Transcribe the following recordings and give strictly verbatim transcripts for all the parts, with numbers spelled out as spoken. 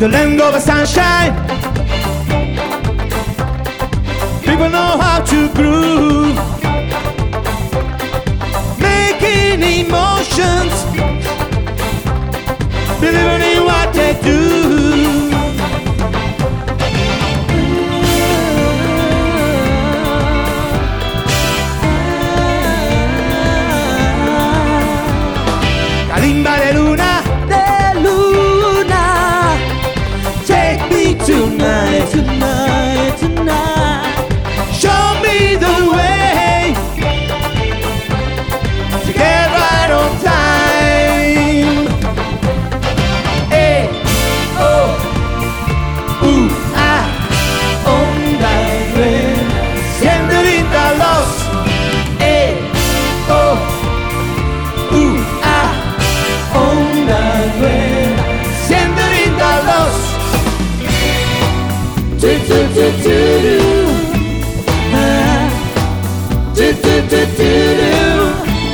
the land of sunshine. People know how to groove, making emotions, believing in what they do. Kalimba de luna, de luna, take me tonight, tonight, tonight. show me the way to get right on time. Hey, oh, ooh, ah, onda, ven, señorita Los. Hey, oh, ooh, ah, onda, ven, señorita Los. Do, do, do, do, do. Do, do, do, do, do.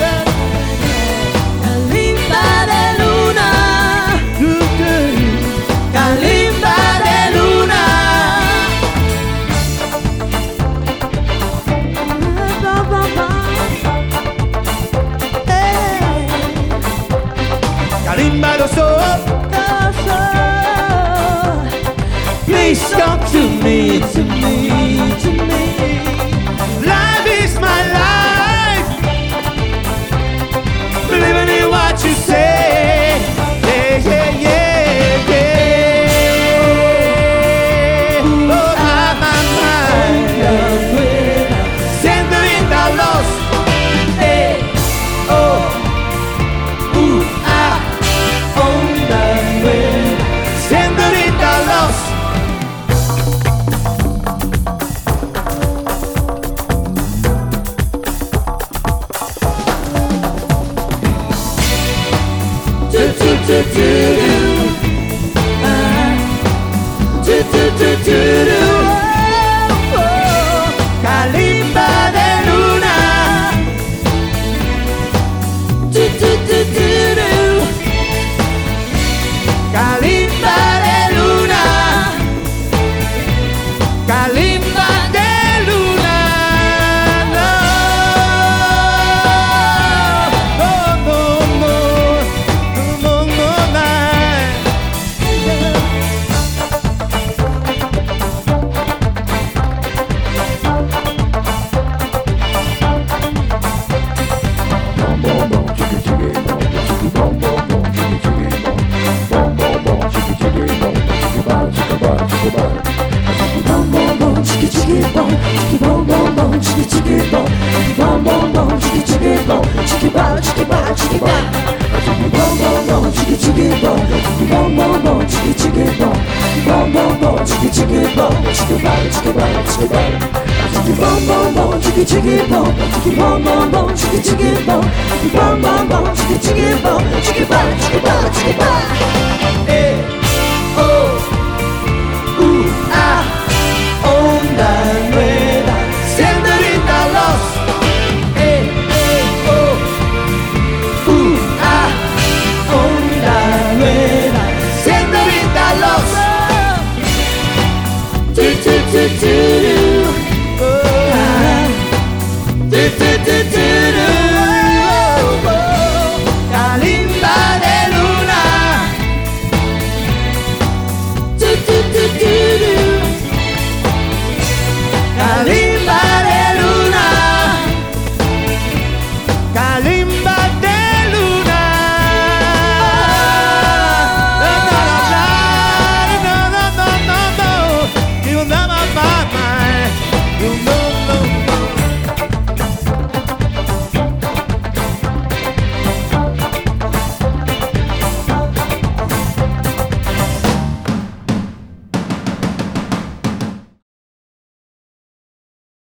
Kalimba de luna, Do, do. kalimba de luna. Ba, ba, ba. Hey, Kalimba do sol, oh, so. please come to me. To me, to me. Life is my life, believing in what you say. Yeah, yeah, yeah, yeah. Oh, my, my, my. Señorita Los. Hey, oh, ooh, ah, onda, ven. Señorita Los. Do, do, do, do, do. Ah. Do, do, do, do, do. Oh, oh. Kalimba de luna. Do, do, do, do, do. Kalimba de luna. Kalimba de luna. No, no, no, no, no, no, no. Bom, bom, bom, chiqui, chiqui, bom, chiqui, bom, bom, bom, chiqui, chiqui, bom, chiqui, bom, bom, bom, chiqui, chiqui, bom, chiqui, ba, chiqui, ba, chiqui, ba. Bom, bom, bom, chiqui, chiqui, bom, chiqui, bom, bom, bom, chiqui, chiqui, bom, chiqui, bom, bom, bom, chiqui, chiqui, bom, chiqui, ba, chiqui, ba, chiqui, ba. Chiqui, bom, bom, bom, chiqui, chiqui, bom, chiqui, bom, bom, bom, chiqui, chiqui, bom, chiqui, bom, bom, bom, chiqui, chiqui, bom, chiqui, ba, chiqui, ba, chiqui, ba. Eh, oh, uh, ah, onda nueva, señorita Los. Eh, eh, oh, uh, ah, onda nueva, señorita Los. Do, do, do, do, do. Oh, ah, do, do, do,